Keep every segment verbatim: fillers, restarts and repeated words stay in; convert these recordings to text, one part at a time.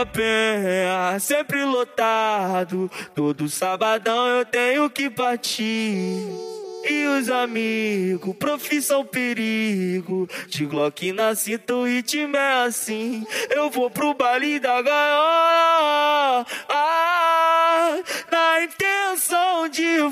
Penha, sempre lotado. Todo sabadão eu tenho que partir. E os amigos, profissão perigo. De Glock na cinta, o ritmo é assim. Eu vou pro baile da gaiola, ah, na intenção de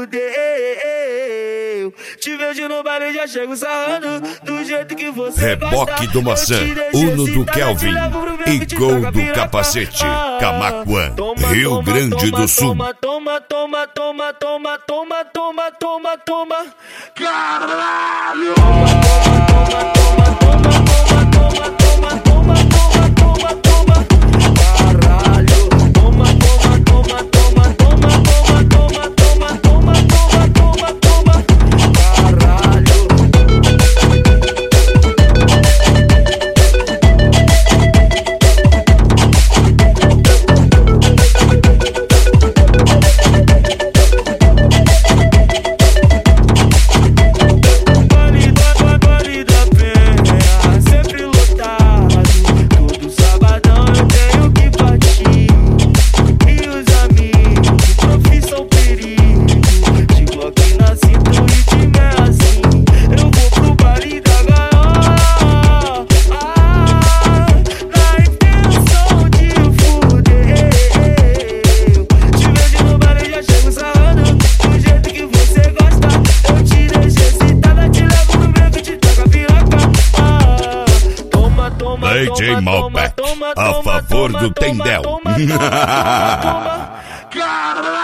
fuder. Te vejo no baile, já chego sarrando do jeito que você Reboque gosta. do Maçã, Uno do Kelvin e Gol do Capacete, Camaquã, Rio Grande do Sul. Toma, toma, toma, toma, toma, toma, toma, toma, toma. Caralho! Toma, toma, toma, toma, toma, toma, toma, toma, toma, toma. Caralho! Toma, toma, toma, toma, toma, toma, toma, toma, toma, toma, toma. Caralho! D J Malbec, a favor do Tendel. Caralho!